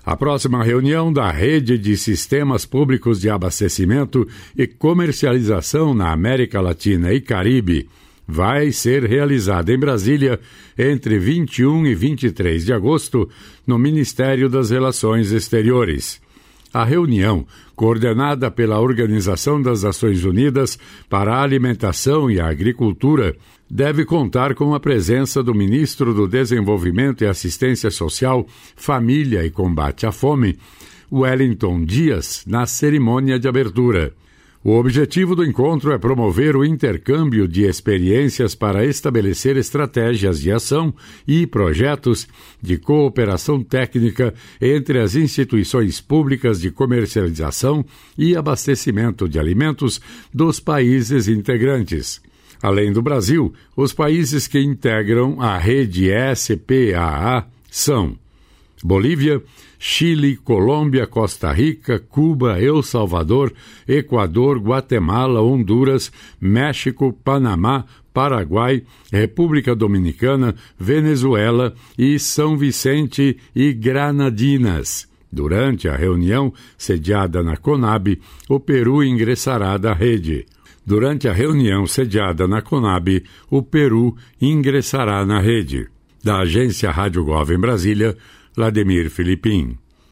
A próxima reunião da Rede de Sistemas Públicos de Abastecimento e Comercialização na América Latina e Caribe vai ser realizada em Brasília entre 21 e 23 de agosto, no Ministério das Relações Exteriores. A reunião, coordenada pela Organização das Nações Unidas para a Alimentação e a Agricultura, deve contar com a presença do Ministro do Desenvolvimento e Assistência Social, Família e Combate à Fome, Wellington Dias, na cerimônia de abertura. O objetivo do encontro é promover o intercâmbio de experiências para estabelecer estratégias de ação e projetos de cooperação técnica entre as instituições públicas de comercialização e abastecimento de alimentos dos países integrantes. Além do Brasil, os países que integram a rede SPAA são Bolívia, Chile, Colômbia, Costa Rica, Cuba, El Salvador, Equador, Guatemala, Honduras, México, Panamá, Paraguai, República Dominicana, Venezuela e São Vicente e Granadinas. Durante a reunião, sediada na CONAB, o Peru ingressará na rede. Durante a reunião sediada na CONAB, o Peru ingressará na rede. Da agência Rádio Gov em Brasília, Vladimir Filipim.